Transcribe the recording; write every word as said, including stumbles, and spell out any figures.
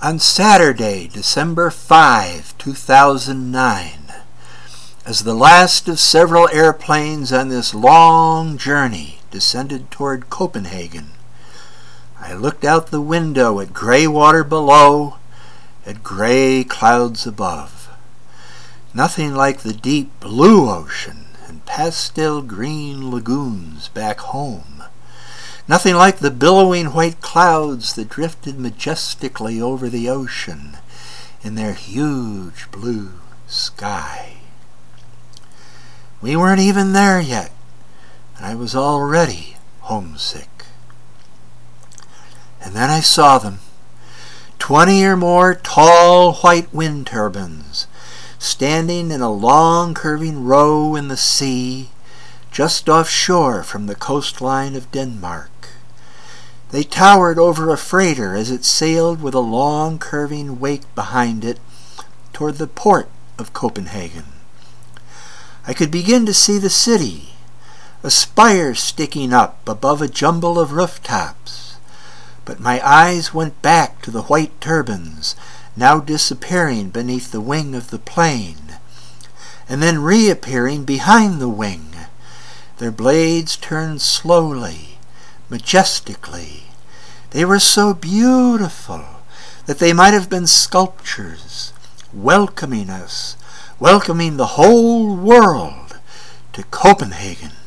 On Saturday, December fifth, two thousand nine, as the last of several airplanes on this long journey descended toward Copenhagen, I looked out the window at gray water below, at gray clouds above. Nothing like the deep blue ocean and pastel green lagoons back home. Nothing like the billowing white clouds that drifted majestically over the ocean in their huge blue sky. We weren't even there yet, and I was already homesick. And then I saw them, twenty or more tall white wind turbines, standing in a long curving row in the sea, just offshore from the coastline of Denmark. They towered over a freighter as it sailed with a long curving wake behind it toward the port of Copenhagen. I could begin to see the city, a spire sticking up above a jumble of rooftops, but my eyes went back to the white turbines, now disappearing beneath the wing of the plane, and then reappearing behind the wing. Their blades turned slowly, majestically. They were so beautiful that they might have been sculptures, welcoming us, welcoming the whole world to Copenhagen.